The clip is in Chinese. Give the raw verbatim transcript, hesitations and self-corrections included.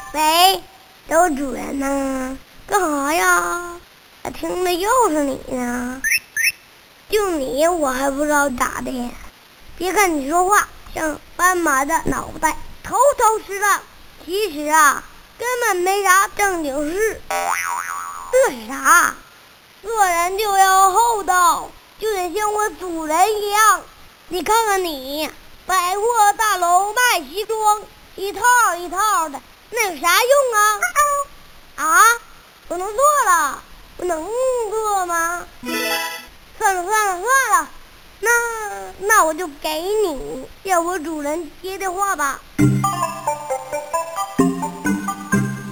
喂，都主人呢？干啥呀？我听着又是你呢。就你我还不知道咋的。别看你说话像斑马的脑袋，头头是道，其实啊根本没啥正经事。这是啥？做人就要厚道，就得像我主人一样。你看看你，百货大楼卖西装，一套一套的，那有啥用啊？啊，不能做了，不能做吗？算了算了算了，那那我就给你，要我主人接的话吧。